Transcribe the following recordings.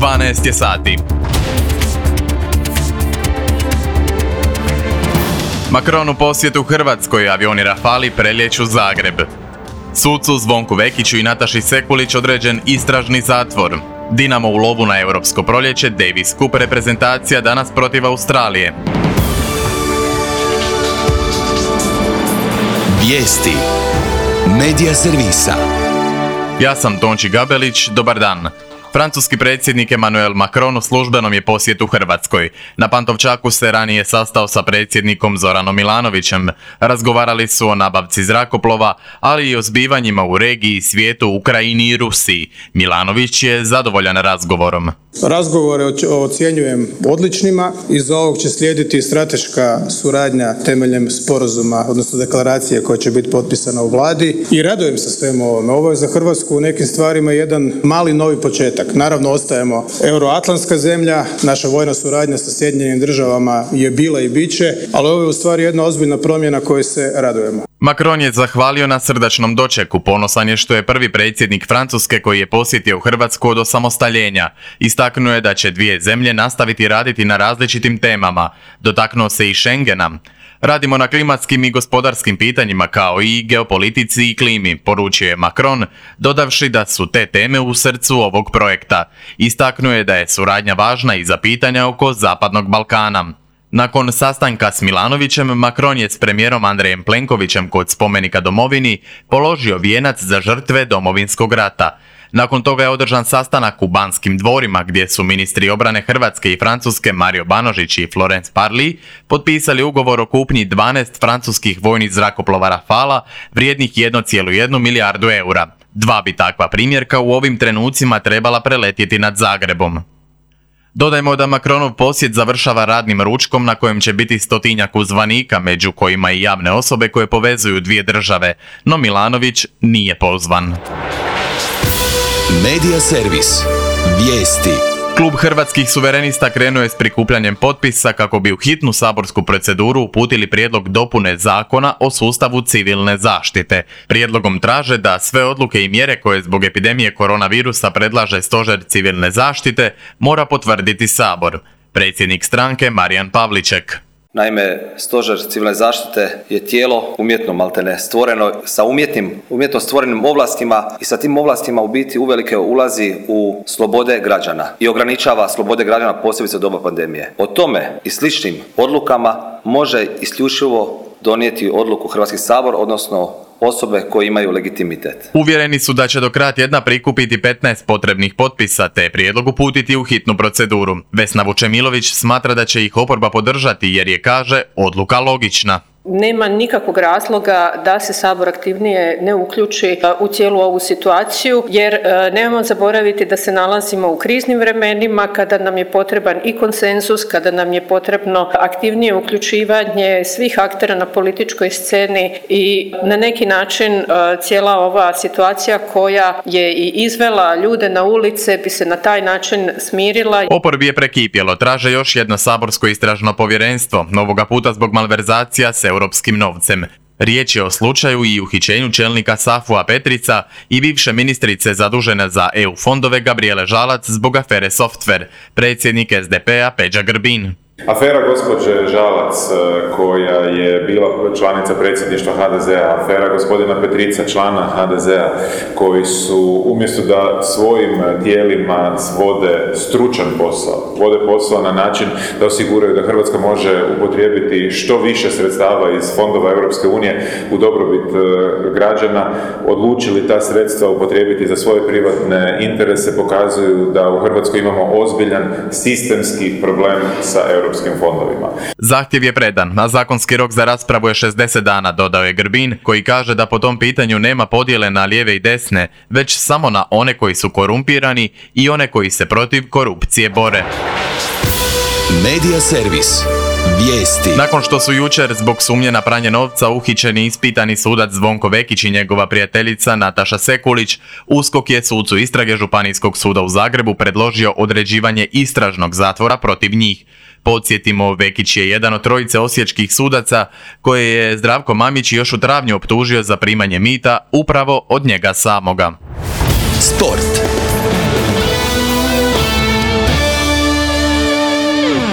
12 je sati. Macron u posjetu Hrvatskoj, avioni Rafali prelijeću Zagreb. Sucu Zvonku Vekiću i Nataši Sekulić određen istražni zatvor. Dinamo u lovu na europsko proljeće, Davis Cup reprezentacija danas protiv Australije. Vijesti Medija servisa. Ja sam Tonči Gabelić, dobar dan. Francuski predsjednik Emmanuel Macron u službenom je posjetu Hrvatskoj. Na Pantovčaku se ranije sastao sa predsjednikom Zoranom Milanovićem. Razgovarali su o nabavci zrakoplova, ali i o zbivanjima u regiji, svijetu, Ukrajini i Rusiji. Milanović je zadovoljan razgovorom. Razgovore ocjenjujem odličnima. Iz ovog će slijediti strateška suradnja temeljem sporazuma, odnosno deklaracije koja će biti potpisana u vladi. I radujem se svemu ovome. Ovo je za Hrvatsku u nekim stvarima jedan mali novi početak. Naravno, ostajemo euroatlantska zemlja, naša vojna suradnja sa Sjedinjenim državama je bila i bit će, ali ovo je u stvari jedna ozbiljna promjena kojoj se radujemo. Macron je zahvalio na srdačnom dočeku, ponosan je što je prvi predsjednik Francuske koji je posjetio Hrvatsku od osamostaljenja. Istaknuo je da će dvije zemlje nastaviti raditi na različitim temama. Dotaknuo se i Schengena. Radimo na klimatskim i gospodarskim pitanjima kao i geopolitici i klimi, poručio je Macron, dodavši da su te teme u srcu ovog projekta. Istaknuo je da je suradnja važna i za pitanja oko Zapadnog Balkana. Nakon sastanka s Milanovićem, Macron je s premijerom Andrejem Plenkovićem kod spomenika domovini položio vijenac za žrtve Domovinskog rata. Nakon toga je održan sastanak u Banskim dvorima gdje su ministri obrane Hrvatske i Francuske Mario Banožić i Florence Parly potpisali ugovor o kupnji 12 francuskih vojnih zrakoplova Rafala vrijednih 1,1 milijardu eura. 2 bi takva primjerka u ovim trenucima trebala preletjeti nad Zagrebom. Dodajmo da Macronov posjet završava radnim ručkom na kojem će biti 100-tinjak uzvanika, među kojima i javne osobe koje povezuju dvije države, no Milanović nije pozvan. Medija servis. Vijesti. Klub Hrvatskih suverenista krenuo je s prikupljanjem potpisa kako bi u hitnu saborsku proceduru uputili prijedlog dopune zakona o sustavu civilne zaštite. Prijedlogom traže da sve odluke i mjere koje zbog epidemije koronavirusa predlaže Stožer civilne zaštite mora potvrditi Sabor. Predsjednik stranke Marijan Pavliček. Naime, Stožer civilne zaštite je tijelo umjetno maltene stvoreno sa umjetno stvorenim ovlastima i sa tim ovlastima u biti uvelike ulazi u slobode građana i ograničava slobode građana posebice u doba pandemije. O tome i sličnim odlukama može isključivo donijeti odluku Hrvatski sabor, odnosno osobe koje imaju legitimitet. Uvjereni su da će do kraja tjedna prikupiti 15 potrebnih potpisa te prijedlog uputiti u hitnu proceduru. Vesna Vučemilović smatra da će ih oporba podržati jer je, kaže, odluka logična. Nema nikakvog razloga da se Sabor aktivnije ne uključi u cijelu ovu situaciju, jer nemojmo zaboraviti da se nalazimo u kriznim vremenima kada nam je potreban i konsenzus, kada nam je potrebno aktivnije uključivanje svih aktera na političkoj sceni i na neki način cijela ova situacija koja je i izvela ljude na ulice bi se na taj način smirila. Oporbi je prekipjelo, traže još jedno saborsko istražno povjerenstvo, ovoga puta zbog malverzacija s europskim novcem. Riječ je o slučaju i uhićenju čelnika SAFU-a Petrica i bivše ministrice zadužene za EU fondove Gabrijele Žalac zbog afere Software, predsjednik SDP-a Peđa Grbin. Afera gospođe Žalac, koja je bila članica predsjedništva HDZ-a, afera gospodina Petrica, člana HDZ-a, koji su umjesto da svojim tijelima vode stručan posao, vode posao na način da osiguraju da Hrvatska može upotrijebiti što više sredstava iz fondova Europske unije u dobrobit građana, odlučili ta sredstva upotrijebiti za svoje privatne interese, pokazuju da u Hrvatskoj imamo ozbiljan sistemski problem sa europskim fondovima. Zahtjev je predan, a zakonski rok za raspravu je 60 dana, dodao je Grbin, koji kaže da po tom pitanju nema podjele na lijeve i desne, već samo na one koji su korumpirani i one koji se protiv korupcije bore. Medija servis. Vijesti. Nakon što su jučer zbog sumnje na pranje novca uhićeni ispitani sudac Zvonko Vekić i njegova prijateljica Nataša Sekulić, USKOK je sucu istrage Županijskog suda u Zagrebu predložio određivanje istražnog zatvora protiv njih. Podsjetimo, Vekić je jedan od trojice osječkih sudaca koje je Zdravko Mamić još u travnju optužio za primanje mita upravo od njega samoga. Sport.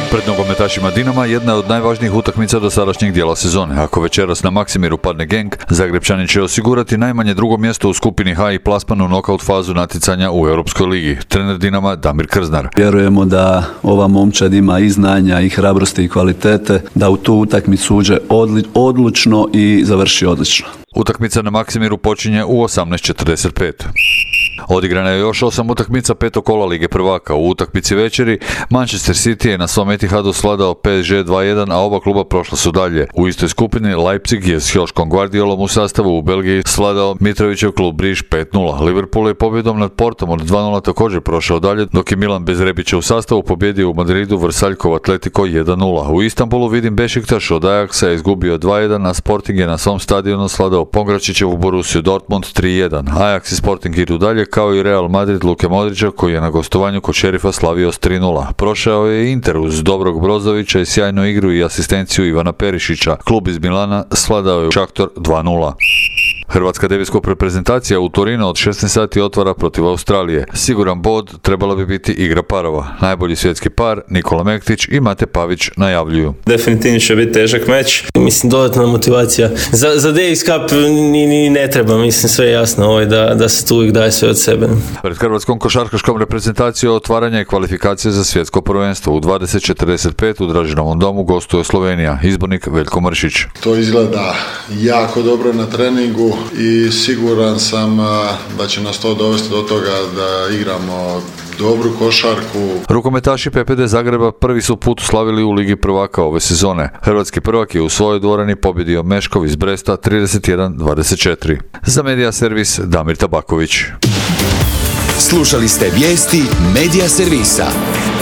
Pred nogometašima Dinama jedna je od najvažnijih utakmica do sadašnjeg dijela sezone. Ako večeras na Maksimiru padne Genk, Zagrebčani će osigurati najmanje drugo mjesto u skupini H i plasman u nokaut fazu natjecanja u Europskoj ligi. Trener Dinama Damir Krznar. Vjerujemo da ova momčad ima i znanja i hrabrosti i kvalitete, da u tu utakmicu uđe odlučno i završi odlično. Utakmica na Maksimiru počinje u 18:45. Odigrana je još 8 utakmica petog kola Lige prvaka. U utakmici večeri Manchester City je na svom Etihadu svladao PSG 2:1, a oba kluba prošla su dalje. U istoj skupini Leipzig je s Joškom Guardiolom u sastavu u Belgiji svladao Mitrovićev klub Briž 5:0. Liverpool je pobjedom nad Portom od 2:0 također prošao dalje, dok je Milan bez Rebića u sastavu pobjedio u Madridu Vrsaljkov Atletico 1:0. U Istanbulu Vidim Bešiktaš od Ajaxa je izgubio 2:1, a Sporting je na svom stadionu svladao Pongračićevu Borussiju Dortmund 3:1. Ajax i Sporting idu dalje, kao i Real Madrid Luke Modrića, koji je na gostovanju kod Šerifa slavio s 3:0. Prošao je Inter uz dobrog Brozovića i sjajnu igru i asistenciju Ivana Perišića. Klub iz Milana svladao je Šaktor 2:0. Hrvatska deviskop reprezentacija u Torinu od 16 sati otvara protiv Australije. Siguran bod trebala bi biti igra parova. Najbolji svjetski par Nikola Mektić i Mate Pavić najavljuju. Definitivno će biti težak meč. Mislim, dodatna motivacija. Za Davis Cup ni ne treba, mislim, sve je jasno da se tu uvijek daje sve od sebe. Pred hrvatskom košarkaškom reprezentacijom otvaranje kvalifikacije za svjetsko prvenstvo. U 20:45 u Dražinovom domu gostuje Slovenija. Izbornik Veljko Mršić. To izgleda jako dobro na treningu i siguran sam da će nas to dovesti do toga da igramo dobru košarku. Rukometaši PPD Zagreba prvi su put slavili u Ligi prvaka ove sezone. Hrvatski prvak je u svojoj dvorani pobjedio Meškov iz Bresta 31-24. Za Medija servis Damir Tabaković. Slušali ste vijesti Medija servisa.